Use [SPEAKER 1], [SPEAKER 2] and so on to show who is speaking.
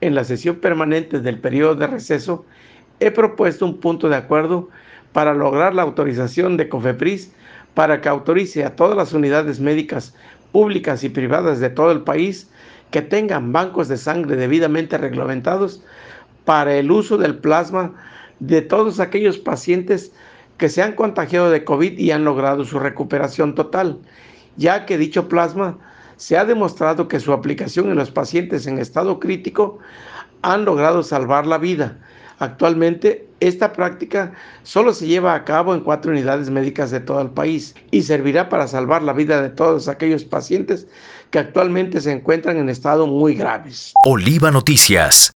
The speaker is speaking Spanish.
[SPEAKER 1] En la sesión permanente del periodo de receso, he propuesto un punto de acuerdo para lograr la autorización de COFEPRIS para que autorice a todas las unidades médicas públicas y privadas de todo el país que tengan bancos de sangre debidamente reglamentados para el uso del plasma de todos aquellos pacientes que se han contagiado de COVID y han logrado su recuperación total, ya que dicho plasma se ha demostrado que su aplicación en los pacientes en estado crítico han logrado salvar la vida. Actualmente, esta práctica solo se lleva a cabo en 4 unidades médicas de todo el país y servirá para salvar la vida de todos aquellos pacientes que actualmente se encuentran en estado muy graves.
[SPEAKER 2] Oliva Noticias.